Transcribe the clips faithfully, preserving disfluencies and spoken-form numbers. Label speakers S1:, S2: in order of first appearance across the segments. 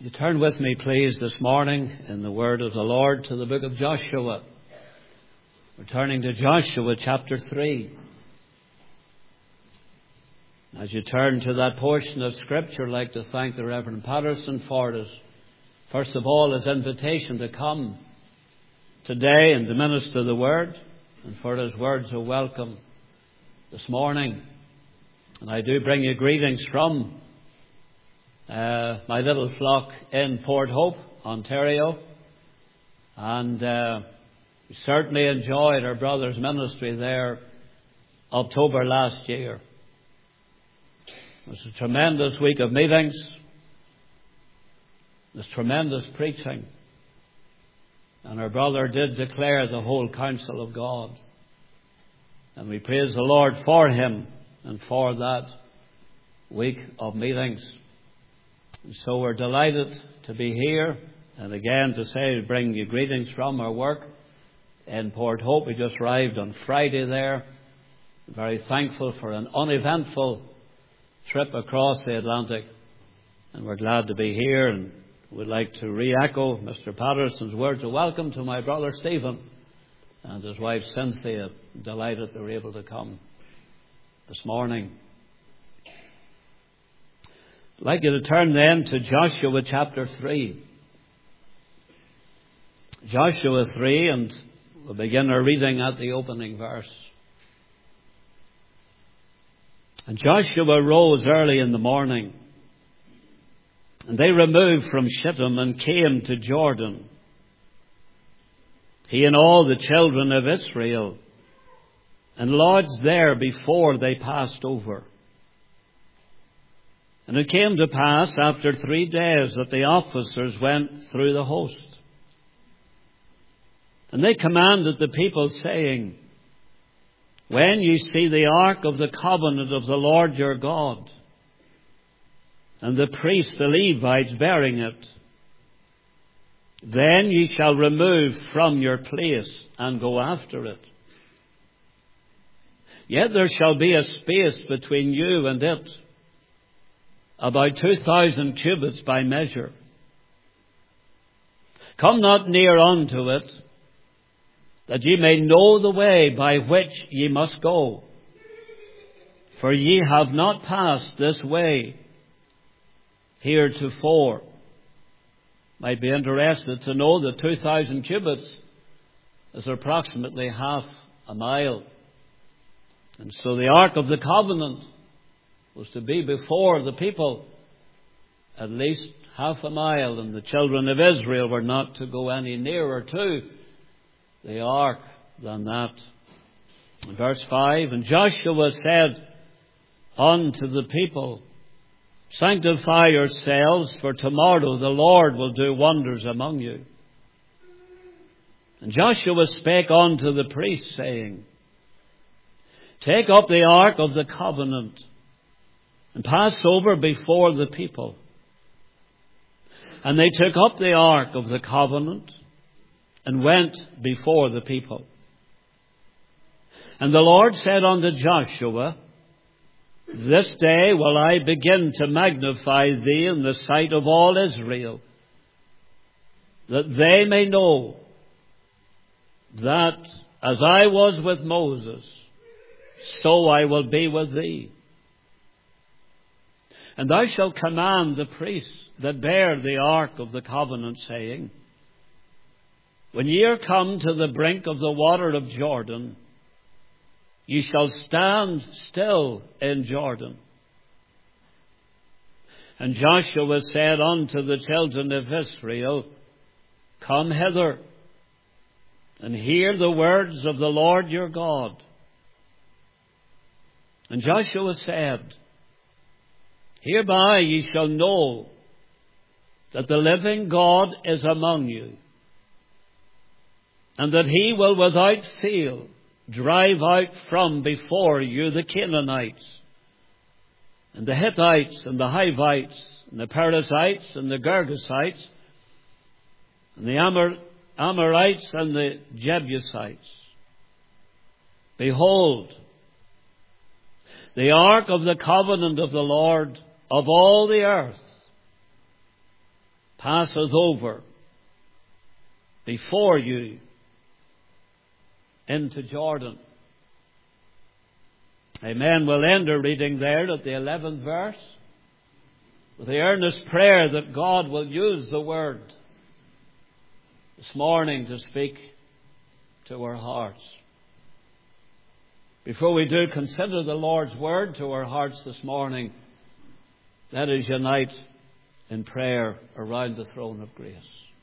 S1: You turn with me, please, this morning in the word of the Lord to the book of Joshua. We're turning to Joshua chapter three. As you turn to that portion of Scripture, I'd like to thank the Reverend Patterson for his, first of all, his invitation to come today and to minister the word, and for his words of welcome this morning. And I do bring you greetings from Uh, my little flock in Port Hope, Ontario, and uh, we certainly enjoyed our brother's ministry there October last year. It was a tremendous week of meetings. It was tremendous preaching, and our brother did declare the whole counsel of God, and we praise the Lord for him and for that week of meetings. So we're delighted to be here, and again to say, to bring you greetings from our work in Port Hope. We just arrived on Friday there. Very thankful for an uneventful trip across the Atlantic, and we're glad to be here, and we'd like to re-echo Mister Patterson's words of welcome to my brother Stephen and his wife Cynthia. Delighted they were able to come this morning. I'd like you to turn then to Joshua chapter three. Joshua three, and we'll begin our reading at the opening verse. And Joshua rose early in the morning, and they removed from Shittim and came to Jordan, he and all the children of Israel, and lodged there before they passed over. And it came to pass after three days that the officers went through the host. And they commanded the people, saying, when ye see the ark of the covenant of the Lord your God, and the priests, the Levites, bearing it, then ye shall remove from your place and go after it. Yet there shall be a space between you and it, about two thousand cubits by measure. Come not near unto it, that ye may know the way by which ye must go. For ye have not passed this way heretofore. Might be interested to know that two thousand cubits is approximately half a mile. And so the Ark of the Covenant was to be before the people at least half a mile, and the children of Israel were not to go any nearer to the ark than that. In verse five, and Joshua said unto the people, sanctify yourselves, for tomorrow the Lord will do wonders among you. And Joshua spake unto the priests, saying, take up the ark of the covenant, and pass over before the people. And they took up the ark of the covenant, and went before the people. And the Lord said unto Joshua, this day will I begin to magnify thee in the sight of all Israel, that they may know that as I was with Moses, so I will be with thee. And thou shalt command the priests that bear the ark of the covenant, saying, when ye are come to the brink of the water of Jordan, ye shall stand still in Jordan. And Joshua said unto the children of Israel, come hither, and hear the words of the Lord your God. And Joshua said, hereby ye shall know that the living God is among you, and that he will without fail drive out from before you the Canaanites, and the Hittites, and the Hivites, and the Perizzites, and the Girgasites, and the Amor- Amorites, and the Jebusites. Behold, the ark of the covenant of the Lord of all the earth passeth over before you into Jordan. Amen. We'll end our reading there at the eleventh verse with the earnest prayer that God will use the word this morning to speak to our hearts. Before we do consider the Lord's word to our hearts this morning, let us unite in prayer around the throne of grace.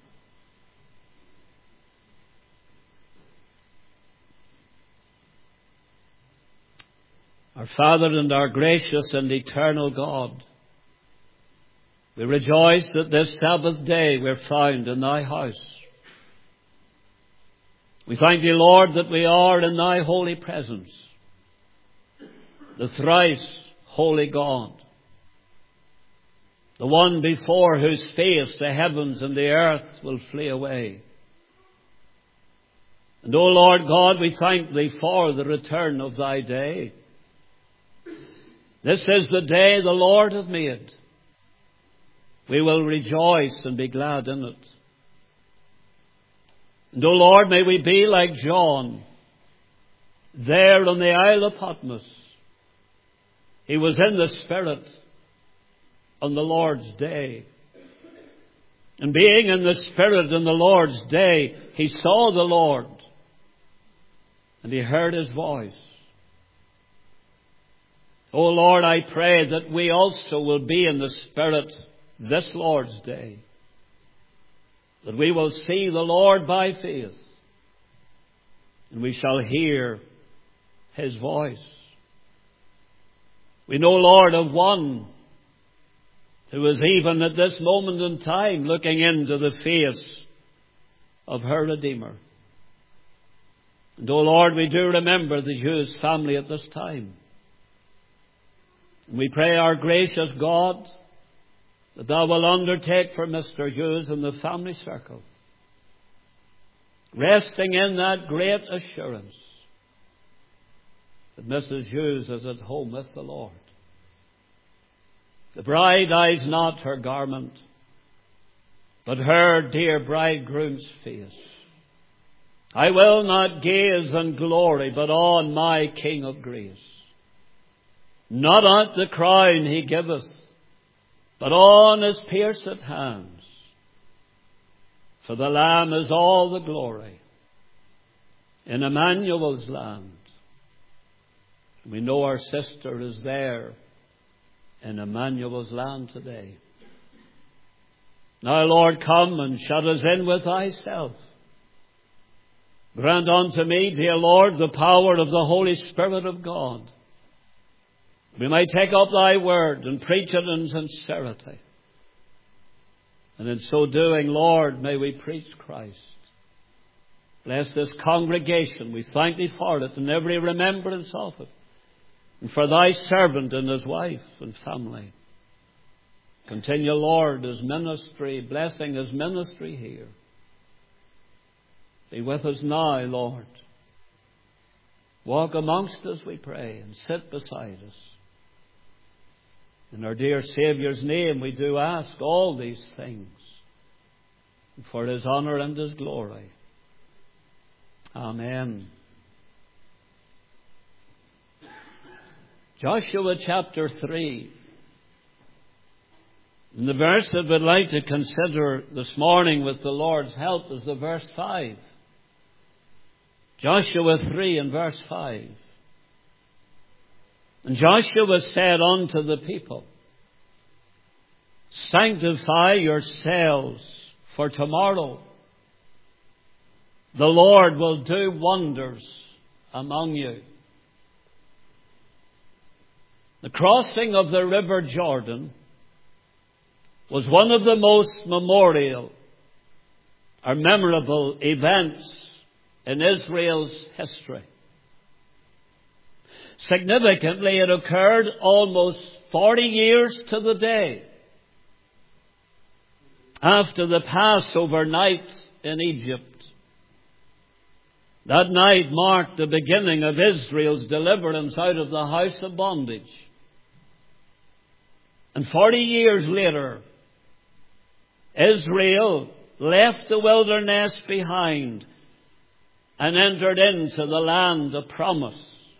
S1: Our Father and our gracious and eternal God, we rejoice that this Sabbath day we're found in Thy house. We thank Thee, Lord, that we are in Thy holy presence, the thrice holy God, the one before whose face the heavens and the earth will flee away. And, O Lord God, we thank Thee for the return of Thy day. This is the day the Lord hath made. We will rejoice and be glad in it. And, O Lord, may we be like John, there on the Isle of Patmos. He was in the Spirit on the Lord's day. And being in the Spirit on the Lord's day, he saw the Lord and he heard His voice. O Lord, I pray that we also will be in the Spirit this Lord's day, that we will see the Lord by faith and we shall hear His voice. We know, Lord, of one who is even at this moment in time looking into the face of her Redeemer. And, O Lord, we do remember the Hughes family at this time. And we pray, our gracious God, that Thou will undertake for Mister Hughes and the family circle, resting in that great assurance that Missus Hughes is at home with the Lord. The bride eyes not her garment, but her dear bridegroom's face. I will not gaze on glory, but on my King of grace. Not at the crown He giveth, but on His pierced hands. For the Lamb is all the glory in Emmanuel's land. We know our sister is there in Emmanuel's land today. Now, Lord, come and shut us in with Thyself. Grant unto me, dear Lord, the power of the Holy Spirit of God. We may take up Thy word and preach it in sincerity. And in so doing, Lord, may we preach Christ. Bless this congregation. We thank Thee for it and every remembrance of it. And for Thy servant and his wife and family. Continue, Lord, His ministry, blessing His ministry here. Be with us now, Lord. Walk amongst us, we pray, and sit beside us. In our dear Saviour's name we do ask all these things, for His honour and His glory. Amen. Joshua chapter three. And the verse that we'd like to consider this morning with the Lord's help is the verse five. Joshua three and verse five. And Joshua said unto the people, Sanctify yourselves, for tomorrow the Lord will do wonders among you. The crossing of the river Jordan was one of the most memorial or memorable events in Israel's history. Significantly, it occurred almost forty years to the day after the Passover night in Egypt. That night marked the beginning of Israel's deliverance out of the house of bondage. And forty years later, Israel left the wilderness behind and entered into the land of promise.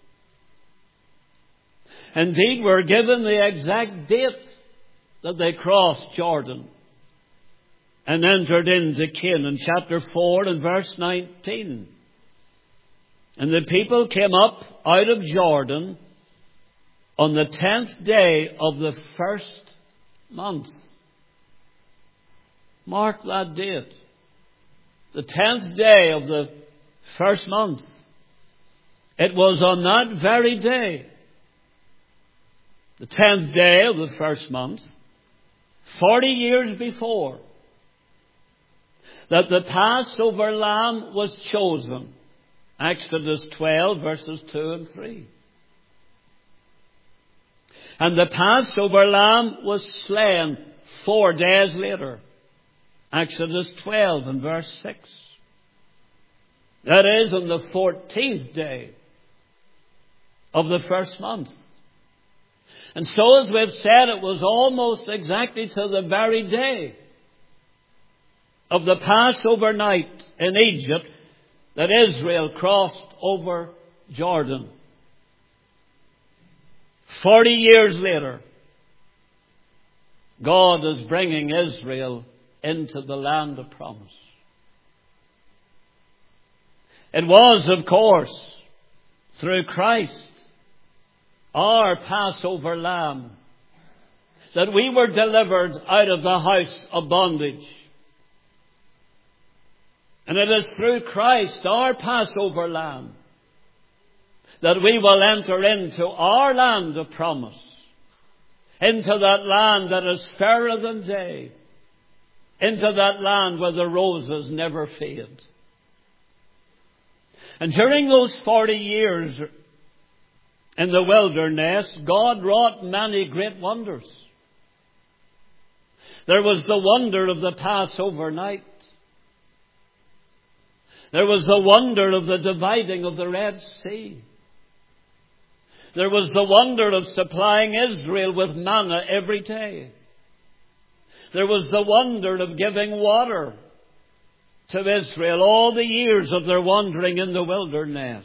S1: Indeed, we're given the exact date that they crossed Jordan and entered into Canaan, chapter four and verse nineteen. And the people came up out of Jordan on the tenth day of the first month. Mark that date. The tenth day of the first month. It was on that very day, the tenth day of the first month, forty years before, that the Passover lamb was chosen. Exodus twelve, verses two and three. And the Passover lamb was slain four days later. Exodus twelve and verse six. That is on the fourteenth day of the first month. And so, as we've said, it was almost exactly to the very day of the Passover night in Egypt that Israel crossed over Jordan. Forty years later, God is bringing Israel into the land of promise. It was, of course, through Christ, our Passover lamb, that we were delivered out of the house of bondage. And it is through Christ, our Passover lamb, that we will enter into our land of promise, into that land that is fairer than day, into that land where the roses never fade. And during those forty years in the wilderness, God wrought many great wonders. There was the wonder of the Passover night. There was the wonder of the dividing of the Red Sea. There was the wonder of supplying Israel with manna every day. There was the wonder of giving water to Israel all the years of their wandering in the wilderness.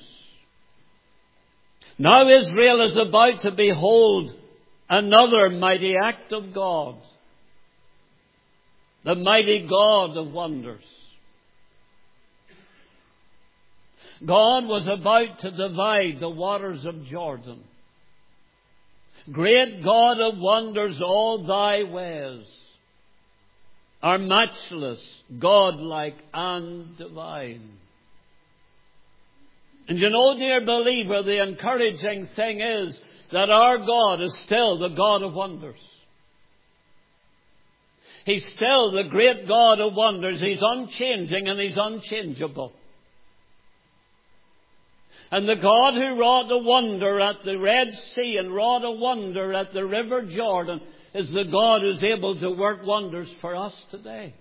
S1: Now Israel is about to behold another mighty act of God, the mighty God of wonders. God was about to divide the waters of Jordan. Great God of wonders, all thy ways are matchless, godlike, and divine. And you know, dear believer, the encouraging thing is that our God is still the God of wonders. He's still the great God of wonders. He's unchanging and He's unchangeable. And the God who wrought a wonder at the Red Sea and wrought a wonder at the River Jordan is the God who's able to work wonders for us today.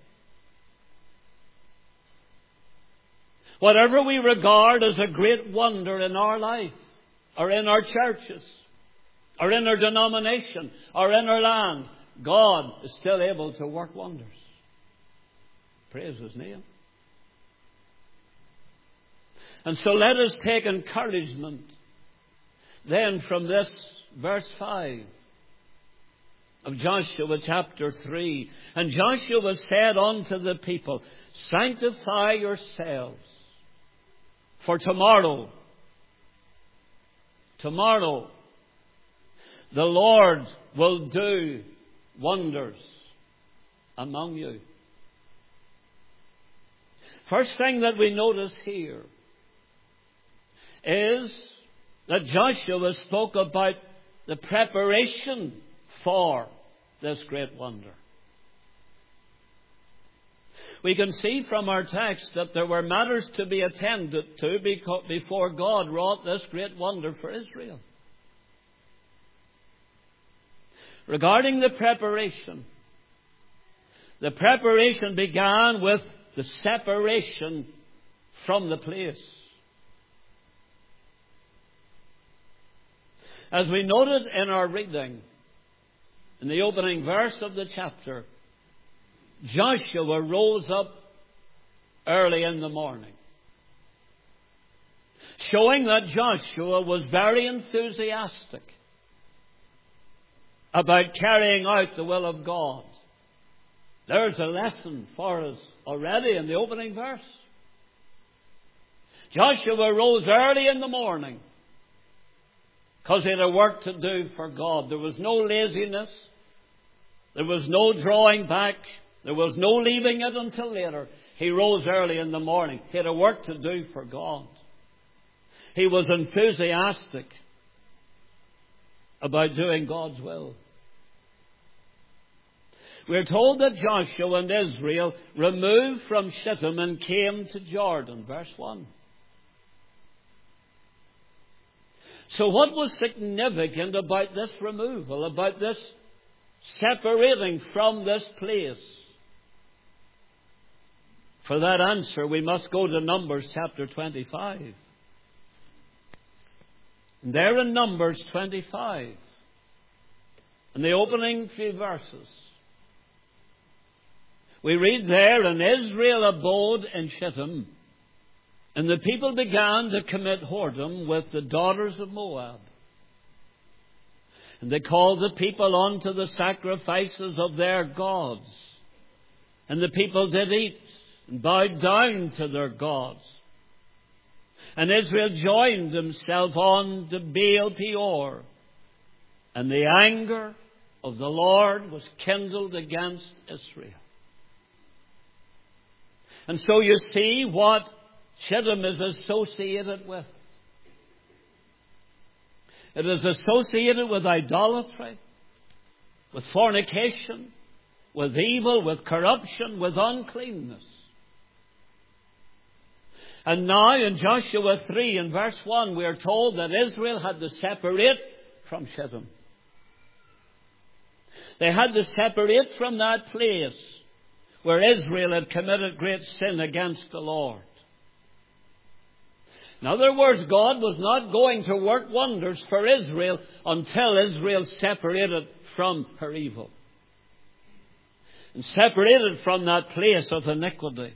S1: Whatever we regard as a great wonder in our life, or in our churches, or in our denomination, or in our land, God is still able to work wonders. Praise His name. And so let us take encouragement then from this verse five of Joshua chapter three. And Joshua said unto the people, sanctify yourselves, for tomorrow, tomorrow, the Lord will do wonders among you. First thing that we notice here is that Joshua spoke about the preparation for this great wonder. We can see from our text that there were matters to be attended to before God wrought this great wonder for Israel. Regarding the preparation, the preparation began with the separation from the place. As we noted in our reading, in the opening verse of the chapter, Joshua rose up early in the morning, showing that Joshua was very enthusiastic about carrying out the will of God. There's a lesson for us already in the opening verse. Joshua rose early in the morning because he had a work to do for God. There was no laziness. There was no drawing back. There was no leaving it until later. He rose early in the morning. He had a work to do for God. He was enthusiastic about doing God's will. We're told that Joshua and Israel removed from Shittim and came to Jordan, verse one. So what was significant about this removal, about this separating from this place? For that answer, we must go to Numbers chapter twenty-five. And there in Numbers twenty-five, in the opening few verses, we read there, and Israel abode in Shittim, and the people began to commit whoredom with the daughters of Moab. And they called the people unto the sacrifices of their gods. And the people did eat and bowed down to their gods. And Israel joined himself on to Baal Peor. And the anger of the Lord was kindled against Israel. And so you see what Shittim is associated with. It is associated with idolatry, with fornication, with evil, with corruption, with uncleanness. And now in Joshua three and verse one we are told that Israel had to separate from Shittim. They had to separate from that place where Israel had committed great sin against the Lord. In other words, God was not going to work wonders for Israel until Israel separated from her evil and separated from that place of iniquity.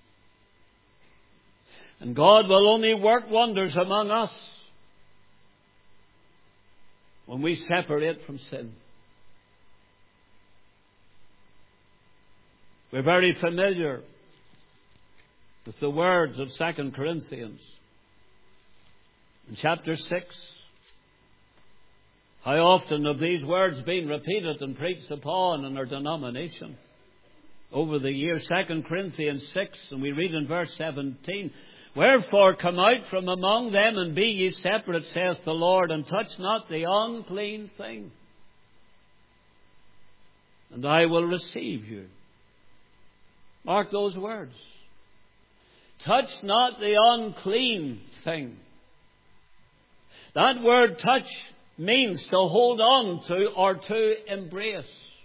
S1: And God will only work wonders among us when we separate from sin. We're very familiar with the words of Second Corinthians. In chapter six, how often have these words been repeated and preached upon in our denomination over the years? Second Corinthians six, and we read in verse seventeen, Wherefore come out from among them, and be ye separate, saith the Lord, and touch not the unclean thing, and I will receive you. Mark those words. Touch not the unclean thing. That word touch means to hold on to or to embrace.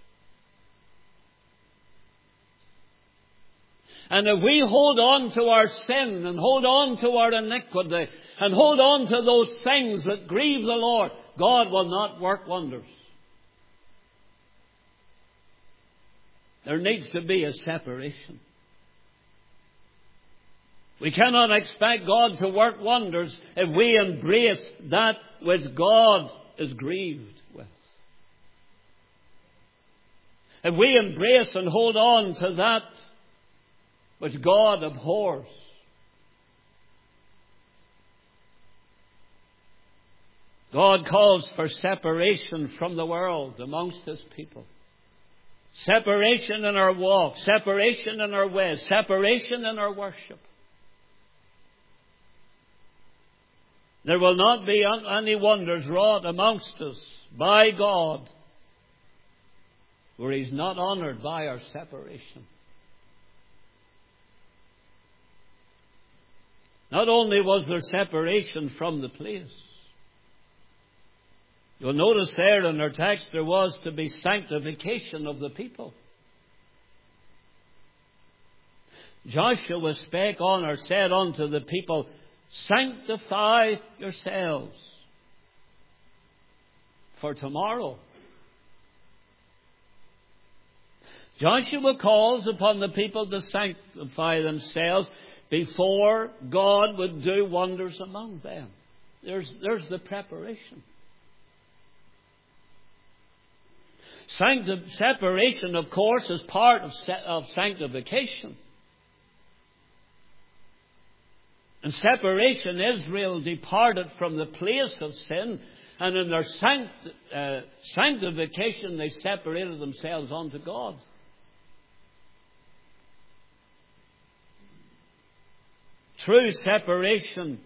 S1: And if we hold on to our sin and hold on to our iniquity and hold on to those things that grieve the Lord, God will not work wonders. There needs to be a separation. We cannot expect God to work wonders if we embrace that which God is grieved with. If we embrace and hold on to that which God abhors. God calls for separation from the world amongst His people. Separation in our walk, separation in our ways, separation in our worship. There will not be any wonders wrought amongst us by God where He's not honoured by our separation. Not only was there separation from the place, you'll notice there in our text there was to be sanctification of the people. Joshua spake on or said unto the people, Sanctify yourselves for tomorrow. Joshua calls upon the people to sanctify themselves before God would do wonders among them. There's, there's the preparation. Sancti- separation, of course, is part of, of sanctification. And separation, Israel departed from the place of sin, and in their sanct- uh, sanctification they separated themselves unto God. True separation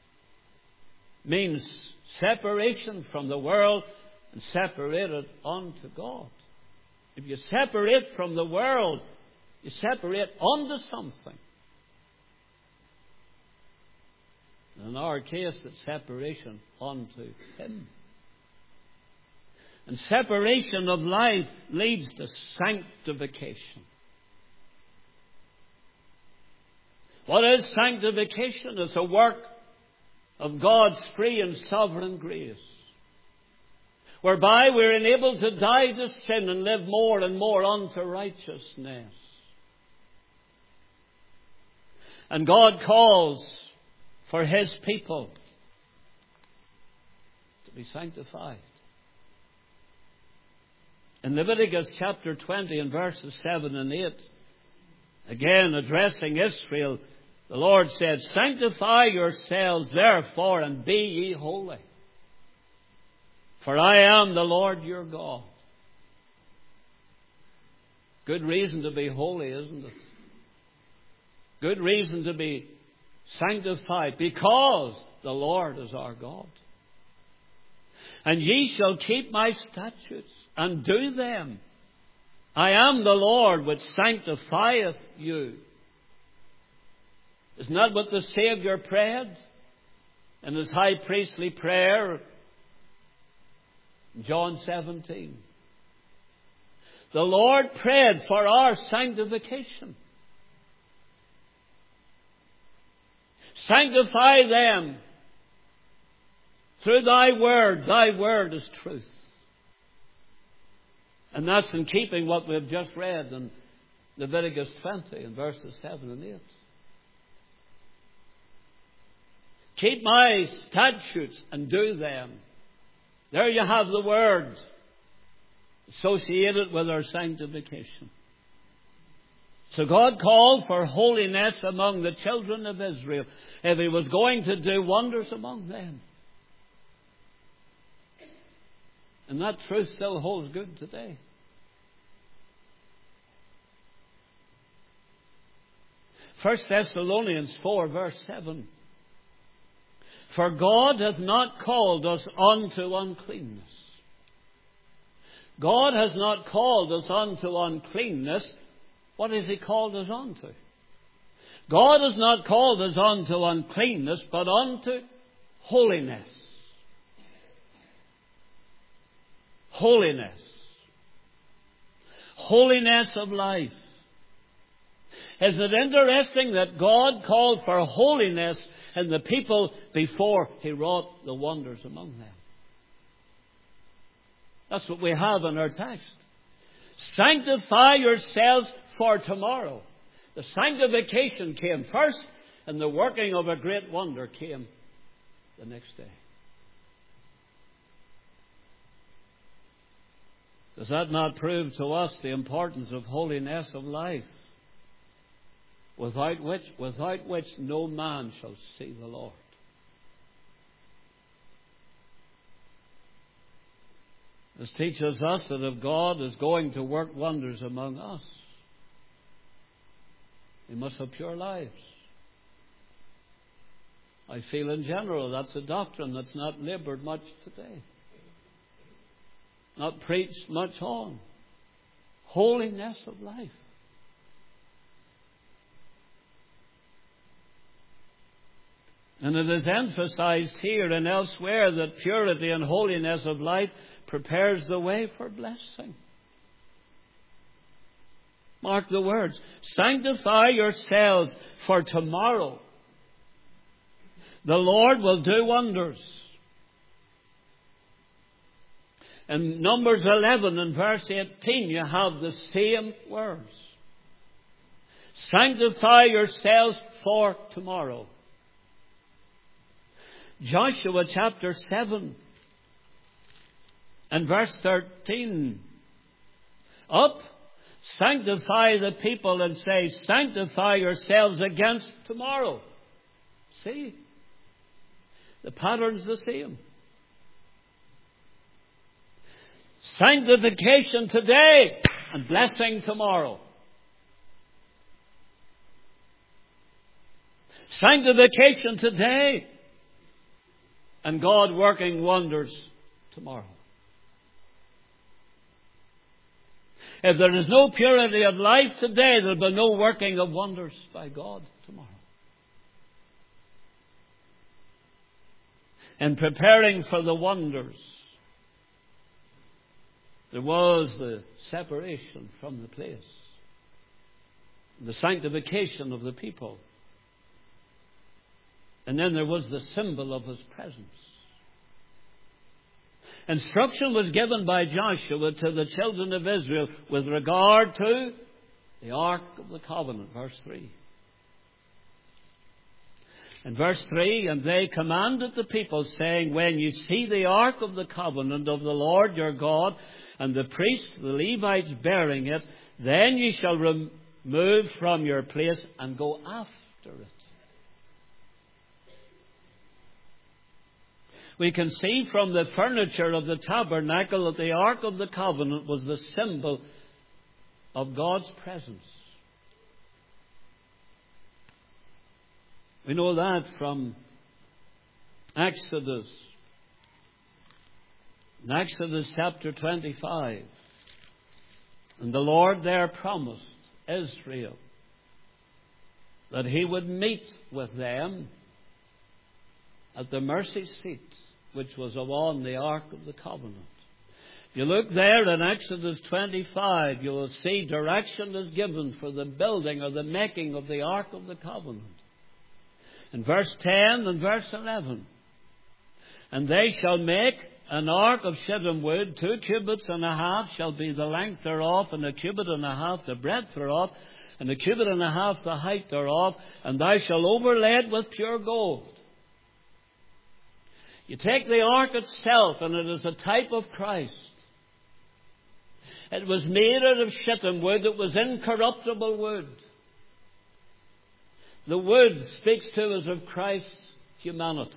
S1: means separation from the world and separated unto God. If you separate from the world, you separate unto something. In our case, it's separation unto Him. And separation of life leads to sanctification. What is sanctification? It's a work of God's free and sovereign grace, whereby we're enabled to die to sin and live more and more unto righteousness. And God calls for His people to be sanctified. In Leviticus chapter twenty and verses seven and eight, again addressing Israel, the Lord said, "Sanctify yourselves therefore and be ye holy. For I am the Lord your God." Good reason to be holy, isn't it? Good reason to be sanctified, because the Lord is our God. "And ye shall keep my statutes and do them. I am the Lord which sanctifieth you." Isn't that what the Saviour prayed in His high priestly prayer in John seventeen? The Lord prayed for our sanctification. "Sanctify them through thy word. Thy word is truth." And that's in keeping what we've just read in Leviticus twenty and verses seven and eight. Keep my statutes and do them. There you have the word associated with our sanctification. So God called for holiness among the children of Israel if He was going to do wonders among them. And that truth still holds good today. First Thessalonians four verse seven. "For God hath not called us unto uncleanness." God has not called us unto uncleanness. What has He called us unto? God has not called us unto uncleanness, but unto holiness. Holiness. Holiness of life. Is it interesting that God called for holiness in the people before He wrought the wonders among them? That's what we have in our text. Sanctify yourselves for tomorrow. The sanctification came first, and the working of a great wonder came the next day. Does that not prove to us the importance of holiness of life, without which, without which no man shall see the Lord? This teaches us that if God is going to work wonders among us, we must have pure lives. I feel in general that's a doctrine that's not laboured much today, not preached much on. Holiness of life. And it is emphasized here and elsewhere that purity and holiness of life prepares the way for blessing. Mark the words. Sanctify yourselves for tomorrow. The Lord will do wonders. In Numbers eleven and verse eighteen, you have the same words. Sanctify yourselves for tomorrow. Joshua chapter seven and verse thirteen. Up, sanctify the people and say, sanctify yourselves against tomorrow. See? The pattern's the same. Sanctification today and blessing tomorrow. Sanctification today and God working wonders tomorrow. If there is no purity of life today, there will be no working of wonders by God tomorrow. In preparing for the wonders, there was the separation from the place, the sanctification of the people. And then there was the symbol of His presence. Instruction was given by Joshua to the children of Israel with regard to the Ark of the Covenant, verse three. In verse three, and they commanded the people, saying, when you see the Ark of the Covenant of the Lord your God, and the priests, the Levites, bearing it, then ye shall remove from your place and go after it. We can see from the furniture of the tabernacle that the Ark of the Covenant was the symbol of God's presence. We know that from Exodus. In Exodus chapter twenty-five. And the Lord there promised Israel that He would meet with them at the mercy seat, which was upon the Ark of the Covenant. If you look there in Exodus twenty-five, you will see direction is given for the building or the making of the Ark of the Covenant. In verse ten and verse eleven, and they shall make an ark of shittim wood, two cubits and a half shall be the length thereof, and a cubit and a half the breadth thereof, and a cubit and a half the height thereof, and thou shalt overlay it with pure gold. You take the ark itself, and it is a type of Christ. It was made out of shittim wood. It was incorruptible wood. The wood speaks to us of Christ's humanity.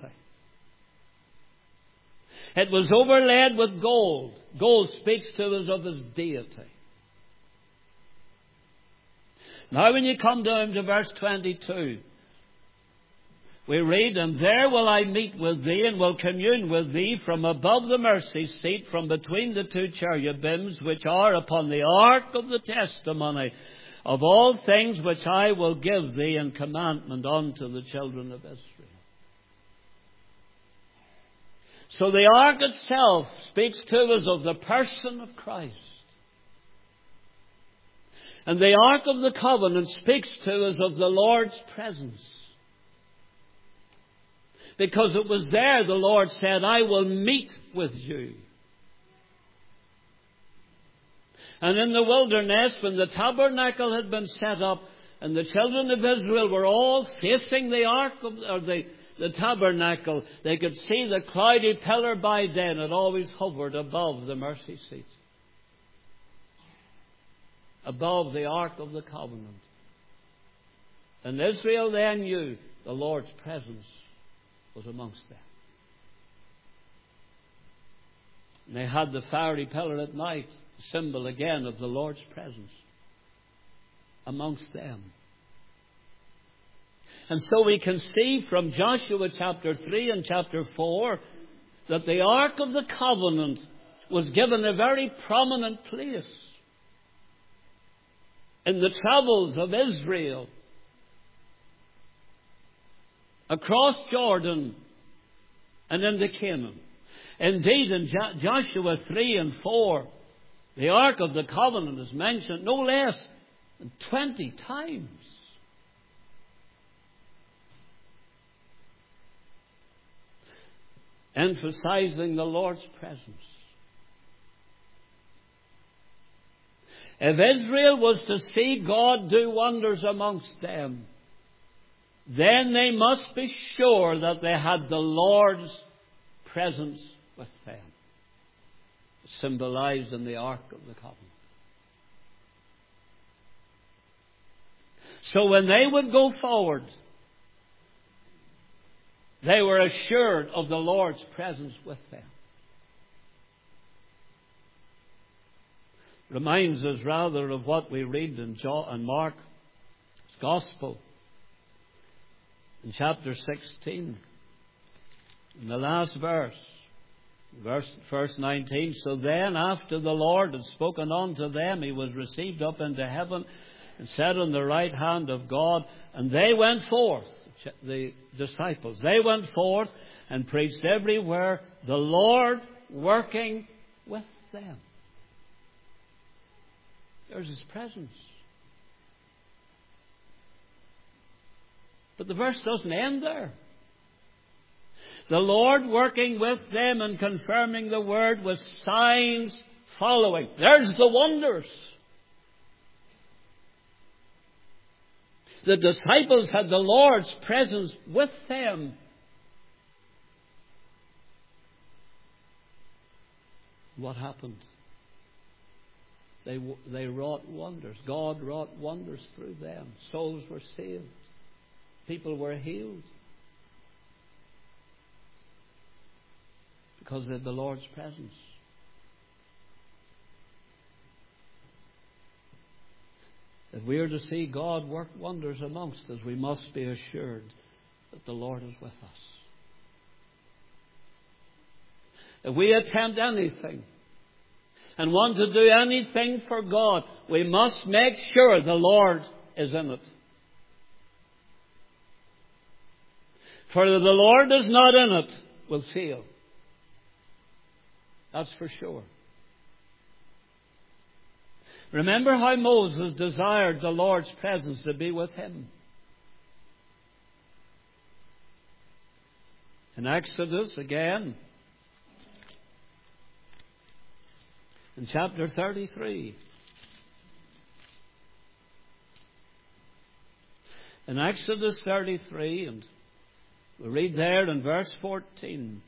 S1: It was overlaid with gold. Gold speaks to us of His deity. Now when you come down to verse twenty-two, we read, and there will I meet with thee, and will commune with thee from above the mercy seat, from between the two cherubims, which are upon the ark of the testimony, of all things which I will give thee in commandment unto the children of Israel. So the ark itself speaks to us of the person of Christ. And the Ark of the Covenant speaks to us of the Lord's presence. Because it was there the Lord said, I will meet with you. And in the wilderness, when the tabernacle had been set up, and the children of Israel were all facing the ark of, or the, the tabernacle, they could see the cloudy pillar by day, and it always hovered above the mercy seat, above the Ark of the Covenant. And Israel then knew the Lord's presence was amongst them. And they had the fiery pillar at night, symbol again of the Lord's presence amongst them. And so we can see from Joshua chapter three and chapter four that the Ark of the Covenant was given a very prominent place in the travels of Israel across Jordan and into Canaan. Indeed, in Jo- Joshua three and four, the Ark of the Covenant is mentioned no less than twenty times. Emphasizing the Lord's presence. If Israel was to see God do wonders amongst them, then they must be sure that they had the Lord's presence with them, symbolized in the Ark of the Covenant. So when they would go forward, they were assured of the Lord's presence with them. Reminds us rather of what we read in John and Mark's Gospel in chapter sixteen, in the last verse, verse, verse nineteen. So then, after the Lord had spoken unto them, he was received up into heaven and sat on the right hand of God. And they went forth, the disciples, they went forth and preached everywhere, the Lord working with them. There's His presence. But the verse doesn't end there. The Lord working with them and confirming the word with signs following. There's the wonders. The disciples had the Lord's presence with them. What happened? They, they wrought wonders. God wrought wonders through them. Souls were saved. People were healed. Because they had the Lord's presence. If we are to see God work wonders amongst us, we must be assured that the Lord is with us. If we attempt anything and want to do anything for God, we must make sure the Lord is in it. For if the Lord is not in it, we'll fail. That's for sure. Remember how Moses desired the Lord's presence to be with him. In Exodus again, in chapter thirty-three. In Exodus thirty-three, and we read there in verse fourteen.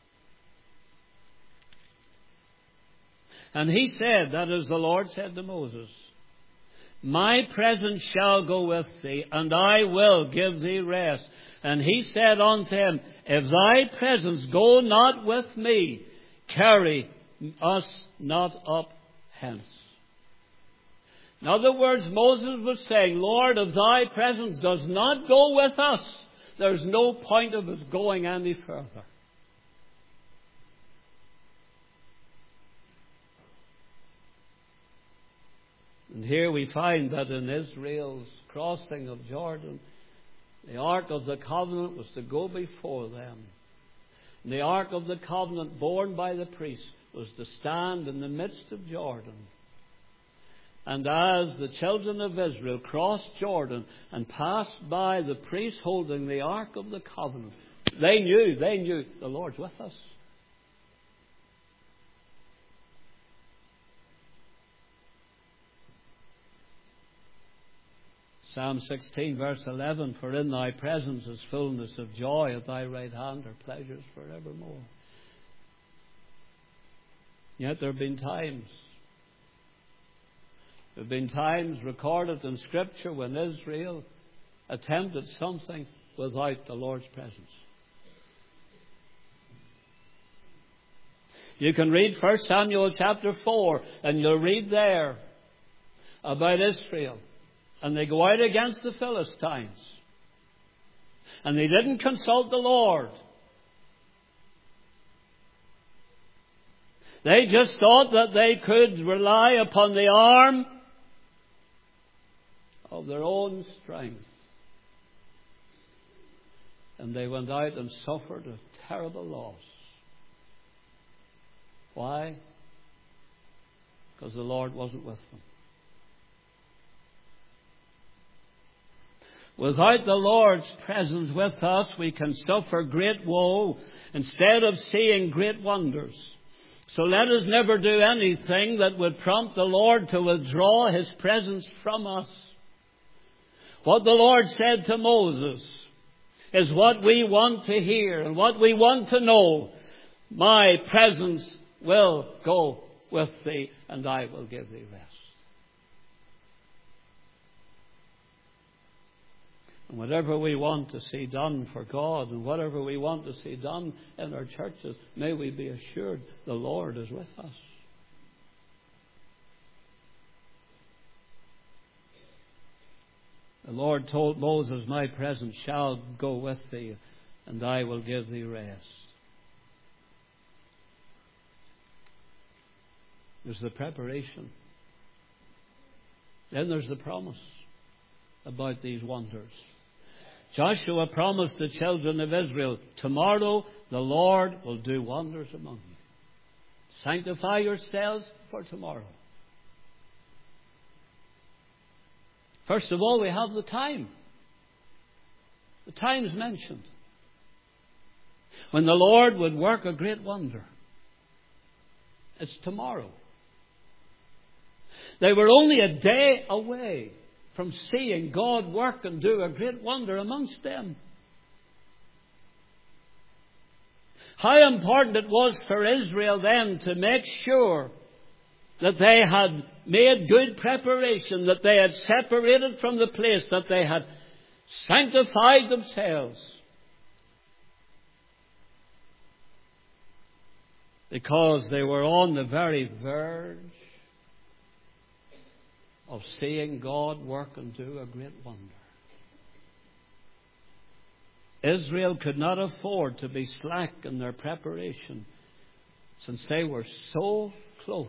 S1: And he said, that is, the Lord said to Moses, my presence shall go with thee, and I will give thee rest. And he said unto him, if thy presence go not with me, carry us not up hence. In other words, Moses was saying, Lord, if thy presence does not go with us, there's no point of us going any further. And here we find that in Israel's crossing of Jordan, the Ark of the Covenant was to go before them. And the Ark of the Covenant, borne by the priest, was to stand in the midst of Jordan. And as the children of Israel crossed Jordan and passed by the priest holding the Ark of the Covenant, they knew, they knew the Lord's with us. Psalm sixteen, verse eleven, for in thy presence is fullness of joy, at thy right hand are pleasures forevermore. Yet there have been times, there have been times recorded in Scripture when Israel attempted something without the Lord's presence. You can read First Samuel chapter four, and you'll read there about Israel. And they go out against the Philistines. And they didn't consult the Lord. They just thought that they could rely upon the arm of their own strength. And they went out and suffered a terrible loss. Why? Because the Lord wasn't with them. Without the Lord's presence with us, we can suffer great woe instead of seeing great wonders. So let us never do anything that would prompt the Lord to withdraw His presence from us. What the Lord said to Moses is what we want to hear and what we want to know. My presence will go with thee, and I will give thee rest. And whatever we want to see done for God and whatever we want to see done in our churches, may we be assured the Lord is with us. The Lord told Moses, my presence shall go with thee, and I will give thee rest. There's the preparation. Then there's the promise about these wonders. Joshua promised the children of Israel, tomorrow the Lord will do wonders among you. Sanctify yourselves for tomorrow. First of all, we have the time. The time's mentioned. When the Lord would work a great wonder. It's tomorrow. They were only a day away from seeing God work and do a great wonder amongst them. How important it was for Israel then to make sure that they had made good preparation, that they had separated from the place, that they had sanctified themselves. Because they were on the very verge of seeing God work and do a great wonder. Israel could not afford to be slack in their preparation, since they were so close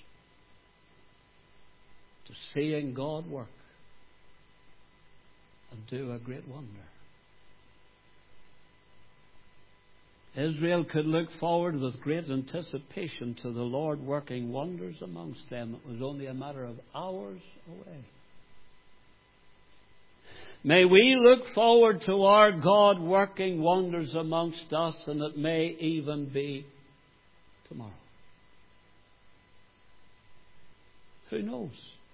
S1: to seeing God work and do a great wonder. Israel could look forward with great anticipation to the Lord working wonders amongst them. It was only a matter of hours away. May we look forward to our God working wonders amongst us, and it may even be tomorrow. Who knows?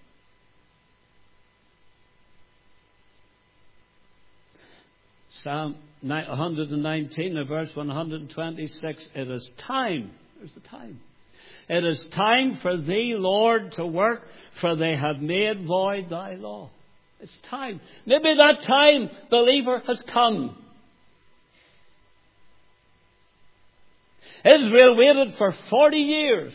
S1: Psalm one nineteen, verse one twenty-six, it is time. There's the time. It is time for thee, Lord, to work, for they have made void thy law. It's time. Maybe that time, believer, has come. Israel waited for forty years.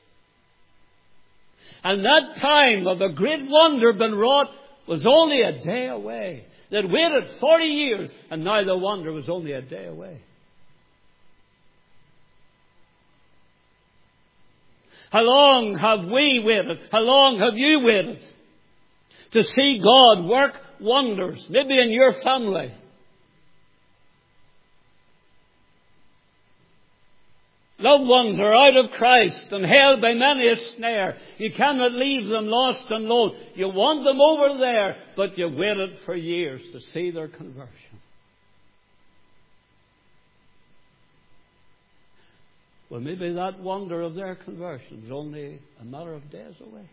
S1: And that time of a great wonder been wrought was only a day away. They'd waited forty years, and now the wonder was only a day away. How long have we waited? How long have you waited to see God work wonders, maybe in your family? Loved ones are out of Christ and held by many a snare. You cannot leave them lost and alone. You want them over there, but you've waited for years to see their conversion. Well, maybe that wonder of their conversion is only a matter of days away.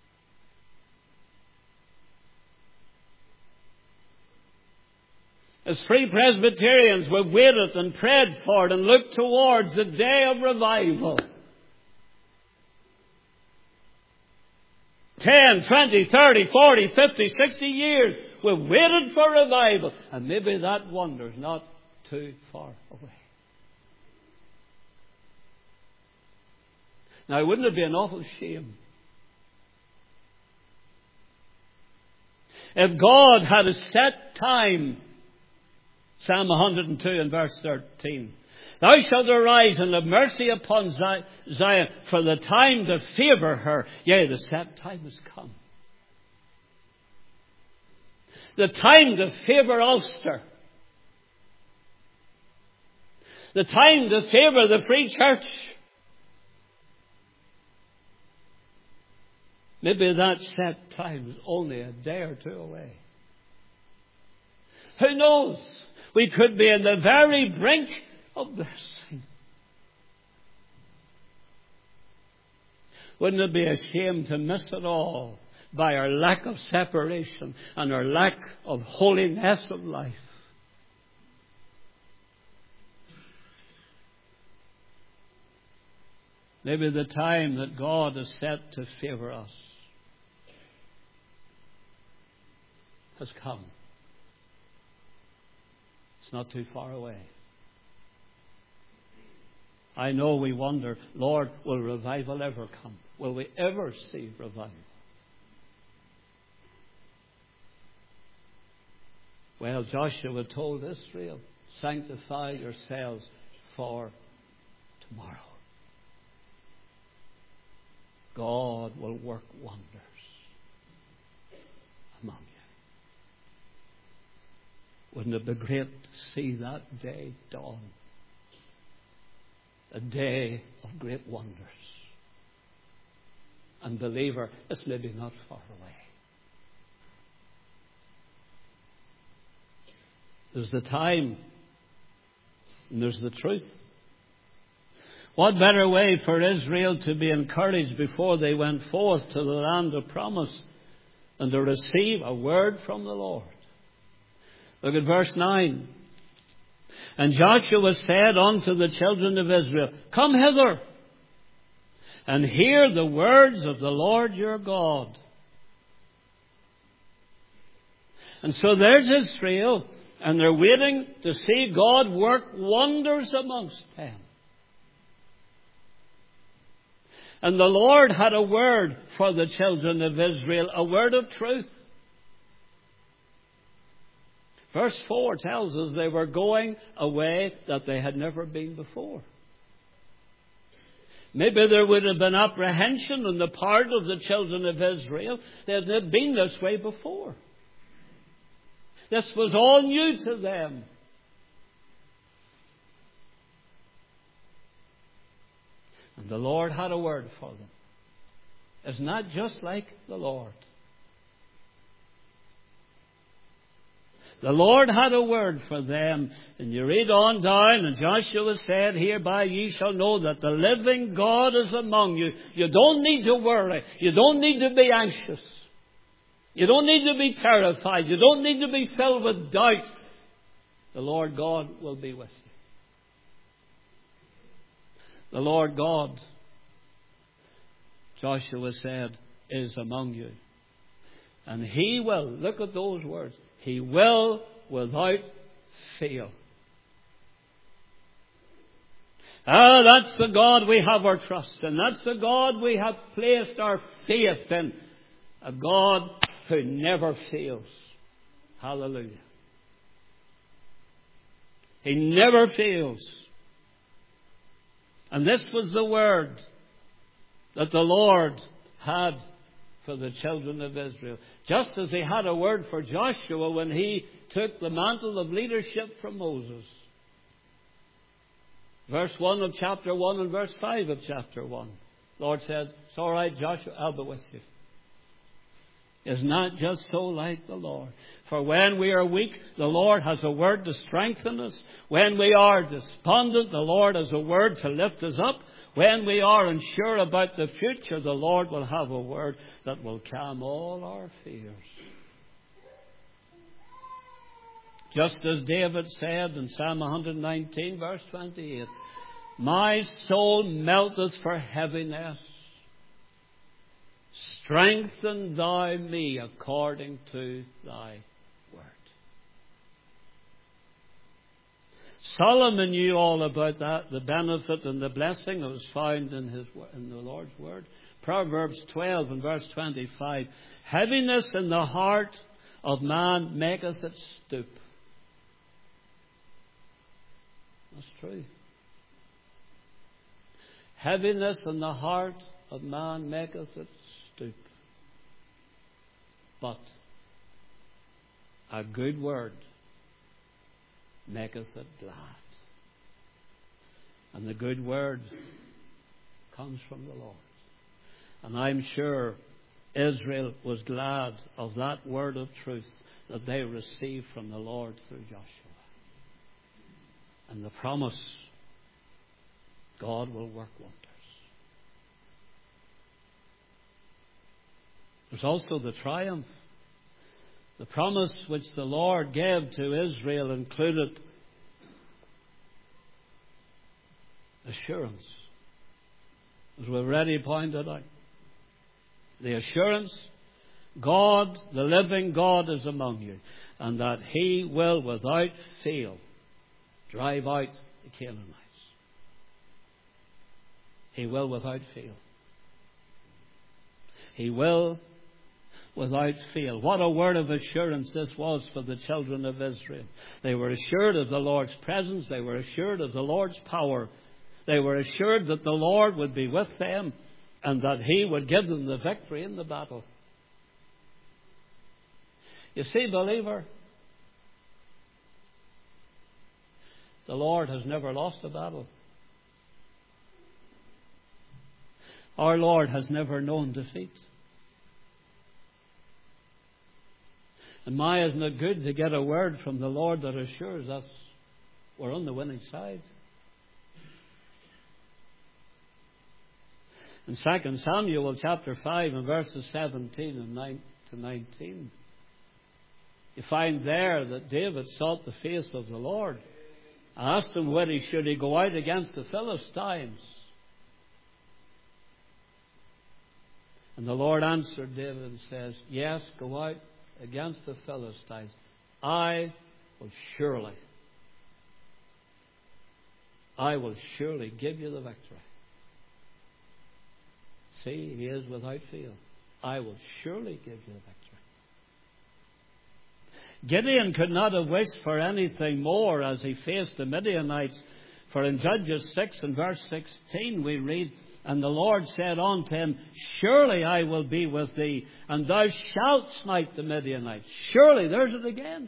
S1: As Free Presbyterians, we've waited and prayed for it and looked towards the day of revival. Ten, twenty, thirty, forty, fifty, sixty years, we've waited for revival. And maybe that wonder's not too far away. Now, wouldn't it be an awful shame if God had a set time? Psalm one oh two and verse thirteen. Thou shalt arise and have mercy upon Zion, for the time to favour her. Yea, the set time has come. The time to favour Ulster. The time to favour the Free Church. Maybe that set time is only a day or two away. Who knows? We could be in the very brink of blessing. Wouldn't it be a shame to miss it all by our lack of separation and our lack of holiness of life? Maybe the time that God has set to favor us has come. It's not too far away. I know we wonder, Lord, will revival ever come? Will we ever see revival? Well, Joshua told Israel, sanctify yourselves for tomorrow. God will work wonders among you. Wouldn't it be great to see that day dawn? A day of great wonders. And believer, it's maybe not far away. There's the time and there's the truth. What better way for Israel to be encouraged before they went forth to the land of promise than to receive a word from the Lord? Look at verse nine. And Joshua said unto the children of Israel, come hither and hear the words of the Lord your God. And so there's Israel, and they're waiting to see God work wonders amongst them. And the Lord had a word for the children of Israel, a word of truth. Verse four tells us they were going a way that they had never been before. Maybe there would have been apprehension on the part of the children of Israel. They had not been this way before. This was all new to them. And the Lord had a word for them. It's not just like the Lord. The Lord had a word for them. And you read on down, and Joshua said, hereby ye shall know that the living God is among you. You don't need to worry. You don't need to be anxious. You don't need to be terrified. You don't need to be filled with doubt. The Lord God will be with you. The Lord God, Joshua said, is among you. And He will, look at those words, He will without fail. Ah, that's the God we have our trust in. That's the God we have placed our faith in. A God who never fails. Hallelujah. He never fails. And this was the word that the Lord had for the children of Israel. Just as He had a word for Joshua when he took the mantle of leadership from Moses. Verse one of chapter one and verse five of chapter one. The Lord said, it's all right, Joshua, I'll be with you. Is not just so like the Lord. For when we are weak, the Lord has a word to strengthen us. When we are despondent, the Lord has a word to lift us up. When we are unsure about the future, the Lord will have a word that will calm all our fears. Just as David said in Psalm one nineteen, verse twenty-eight, my soul melteth for heaviness. Strengthen thou me according to thy word. Solomon knew all about that, the benefit and the blessing that was found in his in the Lord's word. Proverbs twelve and verse twenty-five. Heaviness in the heart of man maketh it stoop. That's true. Heaviness in the heart of man maketh it stoop. But a good word maketh it glad. And the good word comes from the Lord. And I'm sure Israel was glad of that word of truth that they received from the Lord through Joshua. And the promise, God will work wonders. There's also the triumph. The promise which the Lord gave to Israel included assurance, as we've already pointed out. The assurance, God, the living God, is among you, and that He will without fail drive out the Canaanites. He will without fail. He will without fail. What a word of assurance this was for the children of Israel. They were assured of the Lord's presence. They were assured of the Lord's power. They were assured that the Lord would be with them and that He would give them the victory in the battle. You see, believer, the Lord has never lost a battle. Our Lord has never known defeat. And my, isn't it good to get a word from the Lord that assures us we're on the winning side? In Second Samuel chapter five and verses seventeen and nine to nineteen, you find there that David sought the face of the Lord. Asked him whether he should he go out against the Philistines. And the Lord answered David and says, yes, go out against the Philistines. I will surely, I will surely give you the victory. See, He is without fail. I will surely give you the victory. Gideon could not have wished for anything more as he faced the Midianites. For in Judges six and verse sixteen we read, and the Lord said unto him, surely I will be with thee, and thou shalt smite the Midianites. Surely, there's it again.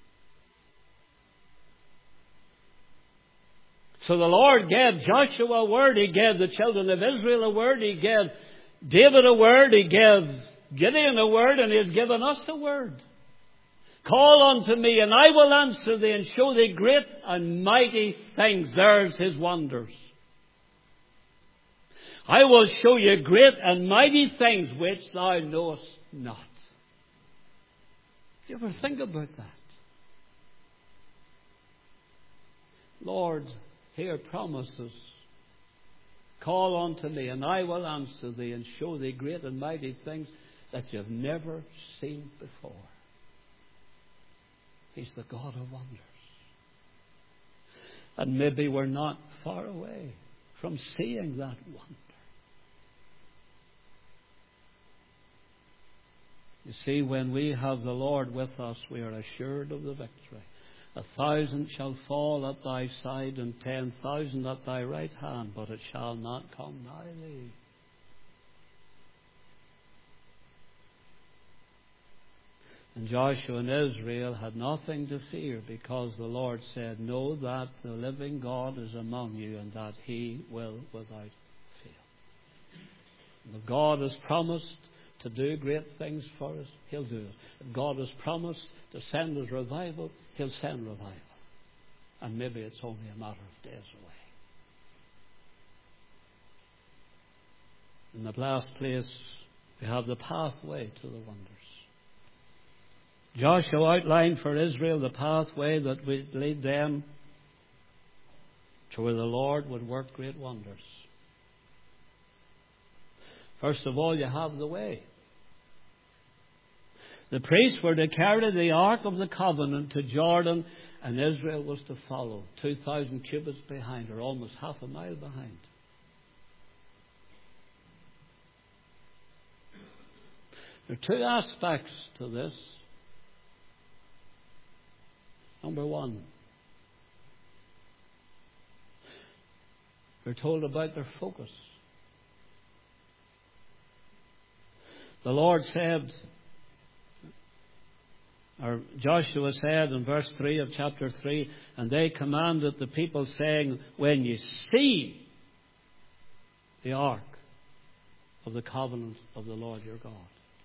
S1: So the Lord gave Joshua a word, He gave the children of Israel a word, He gave David a word, He gave Gideon a word, and He has given us a word. Call unto me, and I will answer thee, and show thee great and mighty things. There's His wonders. I will show you great and mighty things which thou knowest not. Do you ever think about that? Lord, here promises, call unto me, and I will answer thee, and show thee great and mighty things that you've never seen before. He's the God of wonders. And maybe we're not far away from seeing that wonder. You see, when we have the Lord with us, we are assured of the victory. A thousand shall fall at thy side, and ten thousand at thy right hand, but it shall not come nigh thee. And Joshua and Israel had nothing to fear, because the Lord said, know that the living God is among you, and that He will without fail. And if God has promised to do great things for us, He'll do it. If God has promised to send us revival, He'll send revival. And maybe it's only a matter of days away. In the last place, we have the pathway to the wonders. Joshua outlined for Israel the pathway that would lead them to where the Lord would work great wonders. First of all, you have the way. The priests were to carry the Ark of the Covenant to Jordan, and Israel was to follow, two thousand cubits behind, or almost half a mile behind. There are two aspects to this. Number one, we're told about their focus. The Lord said, or Joshua said in verse three of chapter three, and they commanded the people, saying, when you see the ark of the covenant of the Lord your God.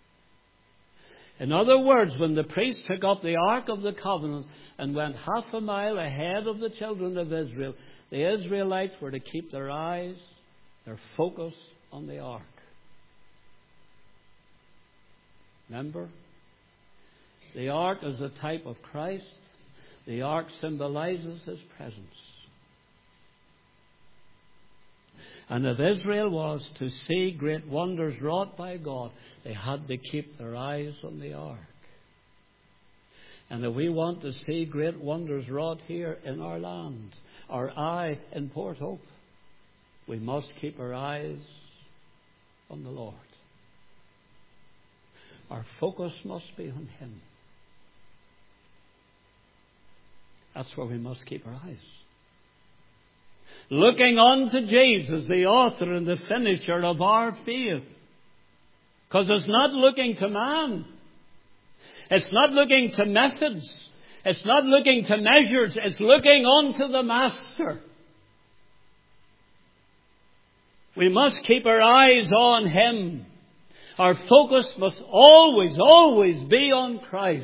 S1: In other words, when the priests took up the Ark of the Covenant and went half a mile ahead of the children of Israel, the Israelites were to keep their eyes, their focus on the Ark. Remember? The ark is a type of Christ. The ark symbolizes His presence. And if Israel was to see great wonders wrought by God, they had to keep their eyes on the ark. And if we want to see great wonders wrought here in our land, our eye in Port Hope, we must keep our eyes on the Lord. Our focus must be on Him. That's where we must keep our eyes. Looking unto Jesus, the author and the finisher of our faith. Because it's not looking to man. It's not looking to methods. It's not looking to measures. It's looking unto the Master. We must keep our eyes on Him. Our focus must always, always be on Christ.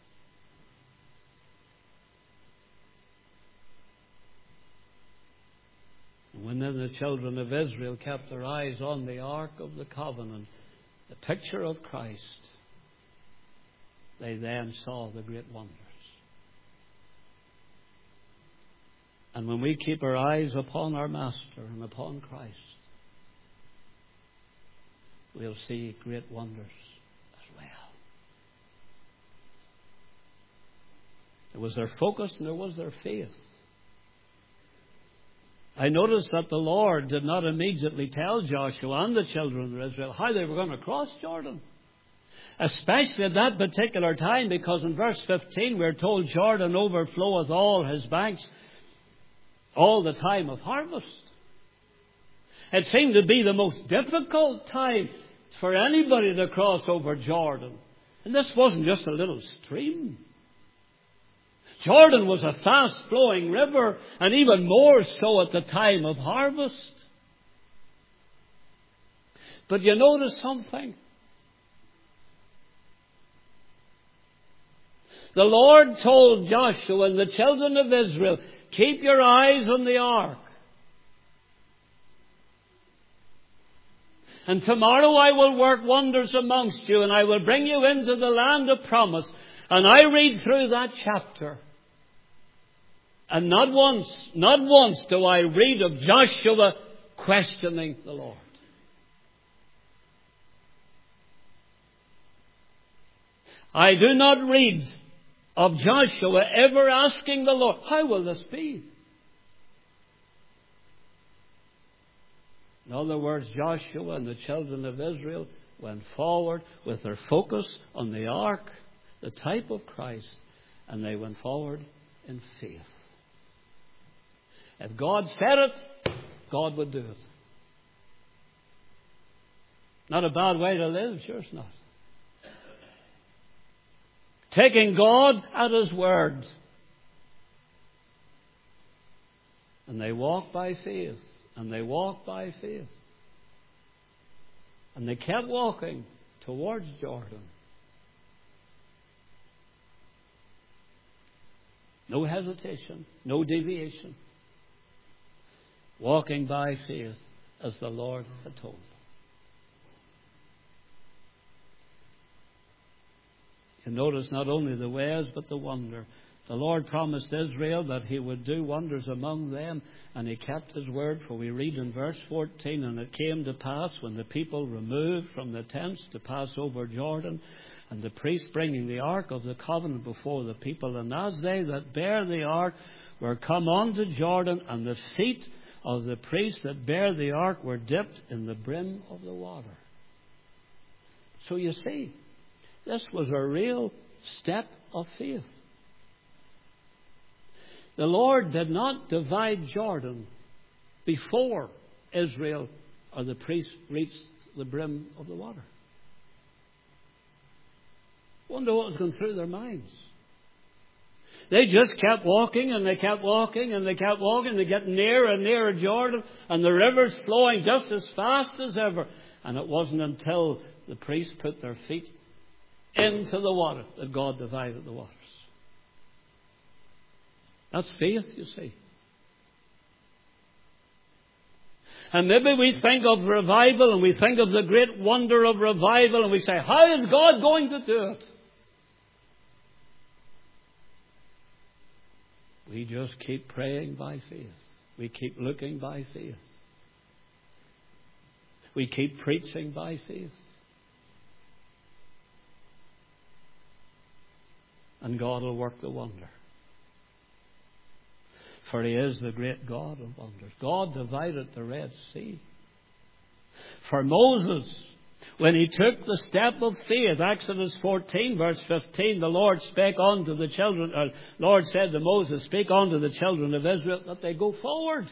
S1: When then the children of Israel kept their eyes on the Ark of the Covenant, the picture of Christ, they then saw the great wonders. And when we keep our eyes upon our Master and upon Christ, we'll see great wonders as well. There was their focus and there was their faith. I noticed that the Lord did not immediately tell Joshua and the children of Israel how they were going to cross Jordan. Especially at that particular time, because in verse fifteen we're told Jordan overfloweth all his banks all the time of harvest. It seemed to be the most difficult time for anybody to cross over Jordan. And this wasn't just a little stream. Jordan was a fast-flowing river, and even more so at the time of harvest. But you notice something? The Lord told Joshua and the children of Israel, keep your eyes on the ark. And tomorrow I will work wonders amongst you, and I will bring you into the land of promise. And I read through that chapter. And not once, not once do I read of Joshua questioning the Lord. I do not read of Joshua ever asking the Lord, how will this be? In other words, Joshua and the children of Israel went forward with their focus on the ark, the type of Christ, and they went forward in faith. If God said it, God would do it. Not a bad way to live, sure it's not. Taking God at His word. And they walk by faith. And they walk by faith. And they kept walking towards Jordan. No hesitation, no deviation. Walking by faith as the Lord had told them. You notice not only the ways but the wonder. The Lord promised Israel that He would do wonders among them, and He kept His word. For we read in verse fourteen, and it came to pass when the people removed from the tents to pass over Jordan, and the priest bringing the ark of the covenant before the people, and as they that bear the ark were come unto Jordan, and the feet of the priests that bear the ark were dipped in the brim of the water. So you see, this was a real step of faith. The Lord did not divide Jordan before Israel or the priests reached the brim of the water. Wonder what was going through their minds. They just kept walking and they kept walking and they kept walking. They get nearer and nearer Jordan, and the river's flowing just as fast as ever. And it wasn't until the priests put their feet into the water that God divided the waters. That's faith, you see. And maybe we think of revival and we think of the great wonder of revival and we say, how is God going to do it? We just keep praying by faith. We keep looking by faith. We keep preaching by faith. And God will work the wonder. For He is the great God of wonders. God divided the Red Sea. For Moses, when he took the step of faith, Exodus fourteen, verse fifteen, the Lord spake unto the children, or Lord said to Moses, speak unto the children of Israel that they go forward.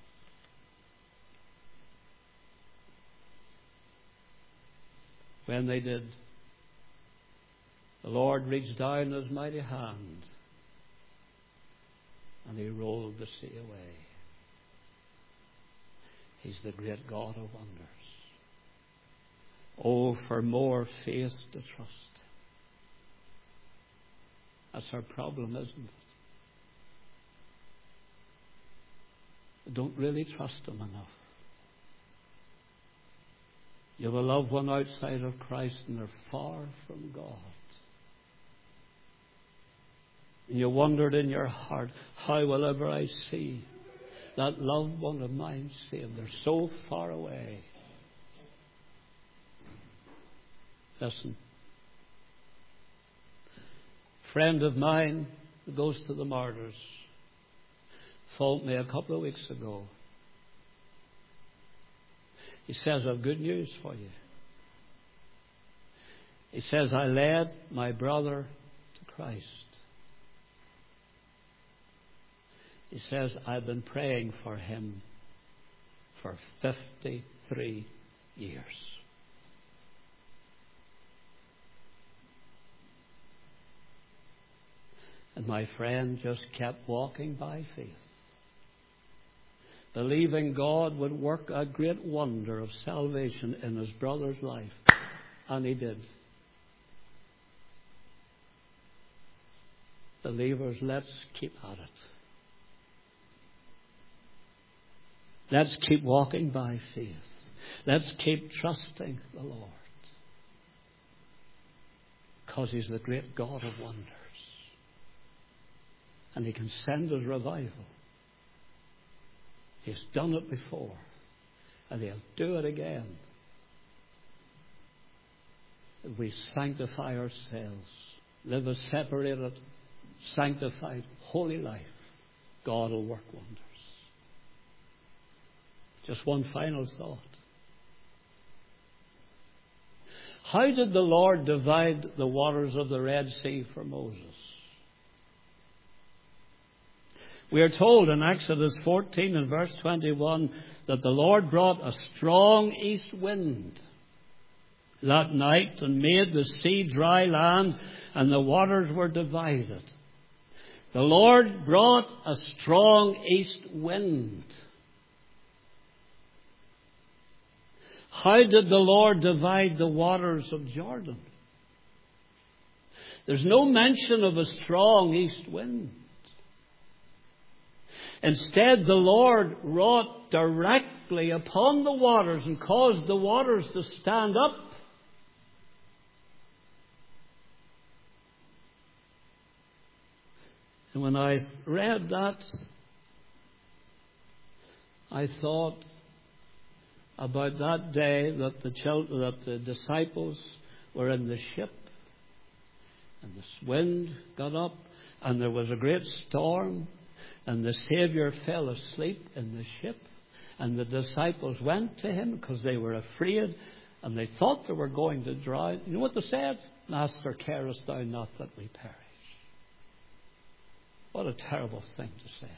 S1: When they did, the Lord reached down His mighty hand and He rolled the sea away. He's the great God of wonders. Oh, for more faith to trust. That's our problem, isn't it? We don't really trust Him enough. You have a loved one outside of Christ and they're far from God. And you wondered in your heart, how will ever I see that loved one of mine saved? They're so far away. Listen. A friend of mine who goes to the martyrs phoned me a couple of weeks ago. He says, I've good news for you. He says, I led my brother to Christ. He says, I've been praying for him for fifty-three years. And my friend just kept walking by faith, believing God would work a great wonder of salvation in his brother's life. And He did. Believers, let's keep at it. Let's keep walking by faith. Let's keep trusting the Lord. Because He's the great God of wonders. And He can send us revival. He's done it before. And He'll do it again. If we sanctify ourselves, live a separated, sanctified, holy life, God will work wonders. Just one final thought. How did the Lord divide the waters of the Red Sea for Moses? We are told in Exodus fourteen and verse twenty-one that the Lord brought a strong east wind that night and made the sea dry land, and the waters were divided. The Lord brought a strong east wind. How did the Lord divide the waters of Jordan? There's no mention of a strong east wind. Instead, the Lord wrought directly upon the waters and caused the waters to stand up. And when I read that, I thought about that day that the children, that the disciples were in the ship, and the wind got up, and there was a great storm, and the Savior fell asleep in the ship, and the disciples went to Him because they were afraid, and they thought they were going to drown. You know what they said? Master, carest thou not that we perish. What a terrible thing to say.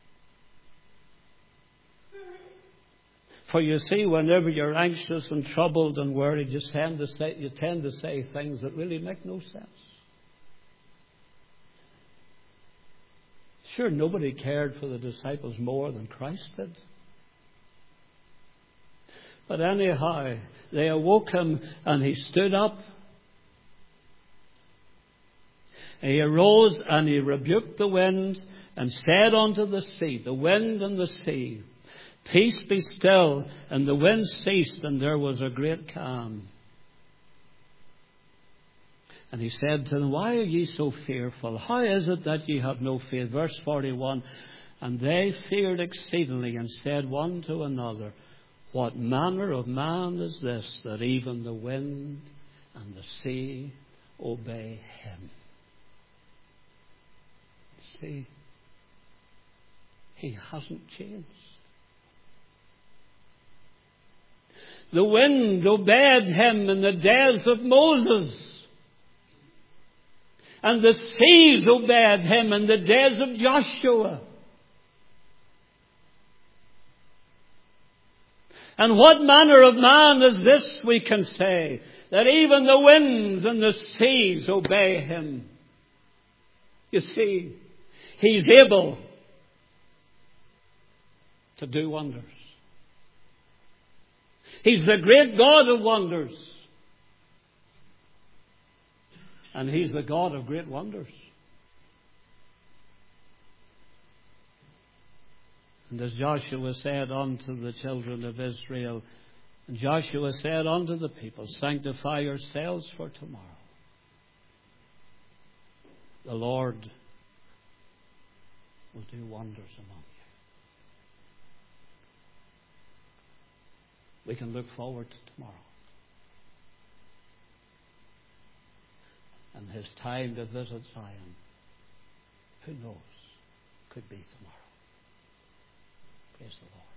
S1: For you see, whenever you're anxious and troubled and worried, you tend to say, you tend to say things that really make no sense. Sure, nobody cared for the disciples more than Christ did. But anyhow, they awoke Him and He stood up. And He arose and He rebuked the wind and said unto the sea, the wind and the sea, Peace be still. And the wind ceased, and there was a great calm. And he said to them, why are ye so fearful? How is it that ye have no faith? Verse forty-one, and they feared exceedingly and said one to another, what manner of man is this, that even the wind and the sea obey him? See, he hasn't changed. The wind obeyed him in the days of Moses. And the seas obeyed him in the days of Joshua. And what manner of man is this, we can say, that even the winds and the seas obey him? You see, he's able to do wonders. He's the great God of wonders. And he's the God of great wonders. And as Joshua said unto the children of Israel, and Joshua said unto the people, sanctify yourselves for tomorrow. The Lord will do wonders among you. We can look forward to tomorrow. And his time to visit Zion, who knows, could be tomorrow. Praise the Lord.